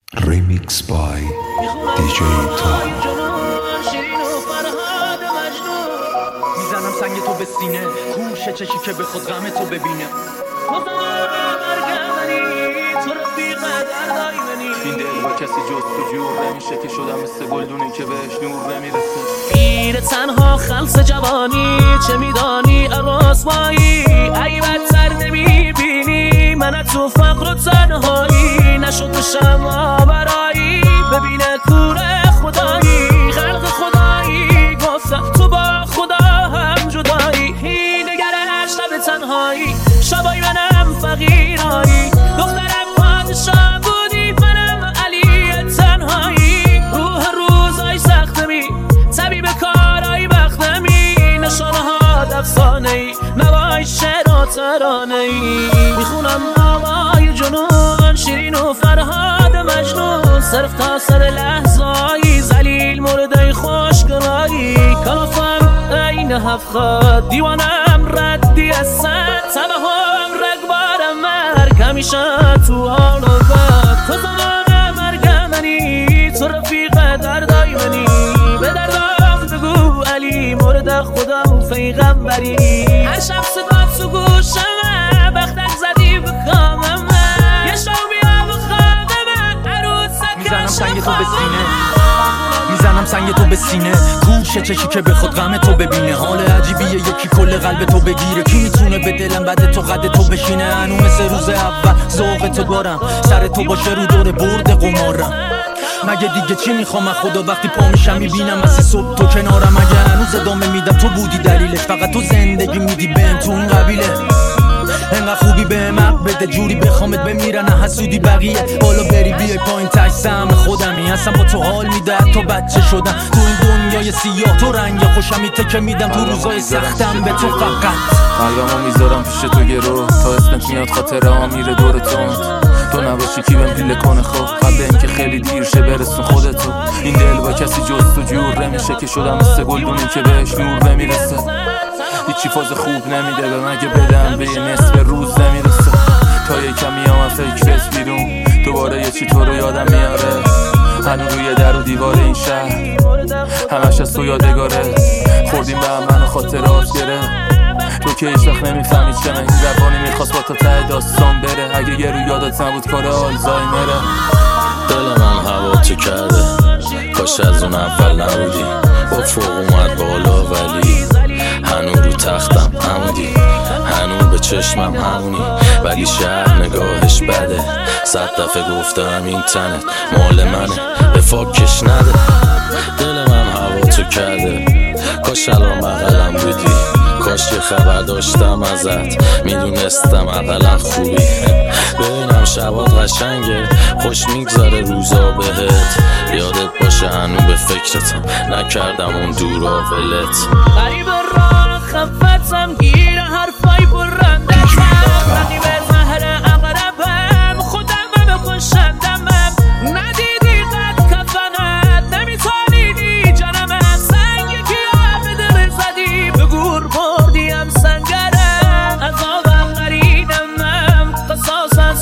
Remix by DJ Tom. میزنم سنگ تو به سینه، کوشه چشی که بخواد غم تو ببینه. این دل با کسی جز تو جور نمیشه که شدم مثل گلدونی که بهش نور نمیرسه. میره تنها خلص جوانی، چه میدانی رسوایی؟ ای بدتر نمیبینی من تو فقر و تنهایی، نشد شما برایی ببینه کوره خدایی، خلق خدایی گفتم تو با خدا هم جدایی. نگرش شب تنهایی، شبای منم فقیرایی، دخترم پادشاه بودی منم علی تنهایی. روح روزای سختمی طبیب کارای بختمی، نشانه ها دفسانه ای نوای شعر و ترانه ای. میخونم نامای جنون شیرین و فرهاد مجنون، صرف تا سر لحظایی زلیل مرده خوشگلایی. کافم این هفخاد دیوانم ردی از سد، تبهم رگبارم مرگ همیشه تو حال و بد. تو زمان مرگ منی، تو رفیق دردای منی، به دردم بگو علی مورد خدا و پیغمبری. هر شب صدا تو گوشمه بختک زدی بخامم، یه شو بیا بخوابمه عروسک میزنم سنگ تو به سینه، میزنم سنگ تو به سینه، کوشه چشی که بخواد غم تو ببینه. حال عجیبیه یکی کل قلب تو بگیره، کی میتونه به دلم بعد تو قد تو بشینه؟ هنو مثل روز اول ذوق تو دارم، سر تو باشه رو دور برد قمارم. مگه دیگه چی میخوام از خدا وقتی پا میشم میبینم از صبح تو کنارم؟ مگه هنوز ادامه میدم تو بودی دلیلش؟ فقط تو زندگی میدی بهم تو اون قبیله، انقدر خوبی بهم حق بده جوری بخوامت بمیرن حسودی بقیه. بالا بری بیای پایین تک سهم خودمی، اصلا با تو حال میده تو بچه شدم. تو این دنیای سیاه تو رنگ خوشمی تکه میدم تو روزای سختم به تو فقط. قلبمو میذارم پیش تو گرو، تا اسمت میاد خاطره ها میره دور تو نباشی کی بهم پیله کنه خوب، قبل اینکه خیلی دیر شه برسون خودتو. این دل با کسی جز تو جور نمیشه که شدم مثل گلدونی که بهش نور نمیرسه. هیچی فاز خوب نمیده به مگه بدم به یه نصف روز نمیرسه. تا یه کمی هم فکر رس بیرون دوباره یه چی تو رو یادم میاره. هنو روی در و دیوار این شهر همش از تو یادگاره، خوردیم به هم منو خاطرات گره. تو که هیچ وقت نمیفهمی چنه این زبانی میخواست با تا ته داستان بره. اگه یه رو یادت نبود کار آلزایمره. دل من هوا تو کرده، کاش از اون اول نبودی. با فوق اومد بالا ولی هنو رو تختم همونی، هنو به چشمم همونی، ولی شهر نگاهش بده. 100 دفعه گفتم این تنت مال منه به فاکش نده. دل من هوا تو کرده، کاش الان بغلم بودی، کاش یه خبر داشتم ازت میدونستم اقلا خوبی. ببینم شبات قشنگه خوش میگذاره روزا بهت، یادت باشه هنو به فکرتم نکردم اون دورا ولت. غریب راه خفتم گیر حرفای برنده رقیب زهر اقربم خودم بکشندمم. ندیدی قد کفنت نمیتونیدی جانمم، سنگی که به دل زدی به گور بردیم سنگرم. عذابم قریدمم قصاصت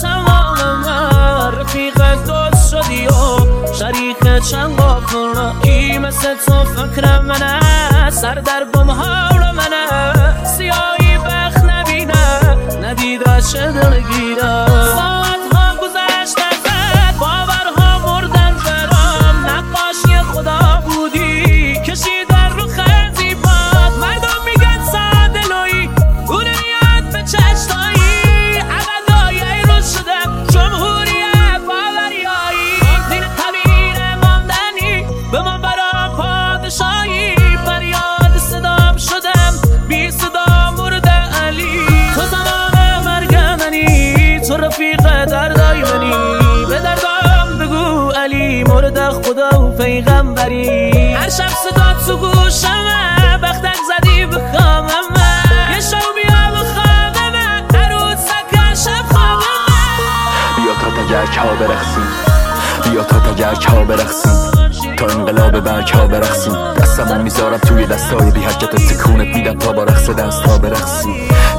تمامم، رفیق دوست شدی و شریک چند قافل. کی مثل تو فکرم منه، سر در بم حال منه، سیاهی بخت نبینه ندیده چه دلگیره. ساعتها گذشت ازت باورها مردن برام، نقاشی خدا بودی کشیدن رو خزی باد. مردم میگن سادلویی اونیت به چشتایی، عقلای رو شدم جمهوریت باوریایی. دین طبیر ماندنی به من برام پادشاهی، فریاد صدام شدم بی صدا مورد علی. تو زمان مرگ منی، تو رفیق دردای منی، به دردم بگو علی مورد خدا و پیغمبری. هر شب صدا تو گوشمه بختک زدی بخوامم، یه شو بیا بخوابمه عروسک شب خوابمه. بیا تا تگرک ها برقصیم، بیا تا تگرک ها برقصیم، تا انقلاب برگ ها برقصیم. دستمو میذارم توی دستای بی حرکت تکونت میدم تا با رقص دست ها برقصیم.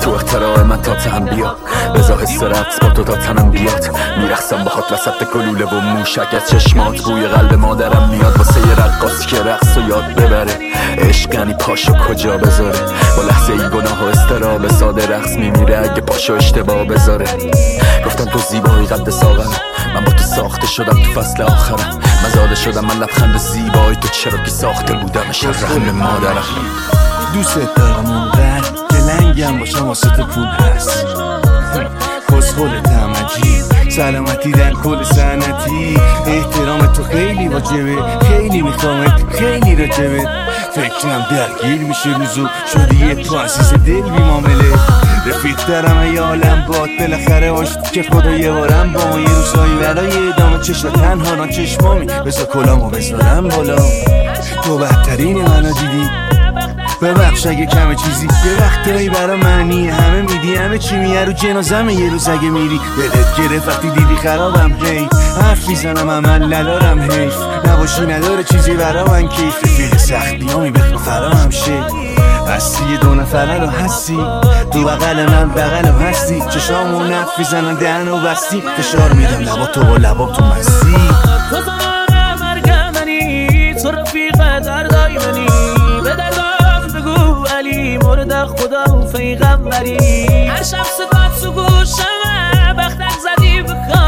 تو اختراع من تا تن بیاد بزا حس رقص با تو تا تنم بیاد میرقصم باهات وسط گلوله و موشک از چشمات بوی قلب مادرم میاد واسه یه رقاص که رقص و یاد ببره عشق یعنی پاشو کجا بذاره با لحظه ای گناه و استراب ساده رقص میمیره اگه پاشو اشتباه بذاره گفتم تو زیبایی قد ساغرم من با تو ساخته شدم تو فصل آخرم مزاده شدم من لبخند زیبایی تو چرا که ساخته بودمش رحم مادرم دوست دارم اونقدر که لنگم باشم واسه تو پول هست کسخولتم عجیب سلامتی در کل سنتی احترام تو خیلی واجبه خیلی میخوامت خیلی راجبه فکرم درگیر میشه روزو شدی یه تو عزیز دل بی معامله رفیق دارم ای عالم باد بالاخره باشد که خدا یه بارم با ما یه روزایی برای ادامه چشم تنها نا چشمامی بذار کلامو بذارم بالا تو بهترین منو دیدی ببخش اگه کمه چیزی یه وقتایی برا منی همه میدی همه چی میه رو جنازم یه روز اگه میری دلت گرفت وقتی دیدی خرابم هی حرف میزنم عمل ندارم حیف نباشی نداره چیزی برا من کیف رفیق سختیامی بخوا فرامم شه هستی یه دو نفره رو هستی تو بغل من بغلم هستی چشامو نف میزنن دهنو بستی فشار میدم لبا تو با لبا تو مستی تو زمان مرگ منی تو رفیق دردای منی به دردام بگو علی مورد خدا و پیغمبری هر شب صدات تو گوشمه بختک زدی بکن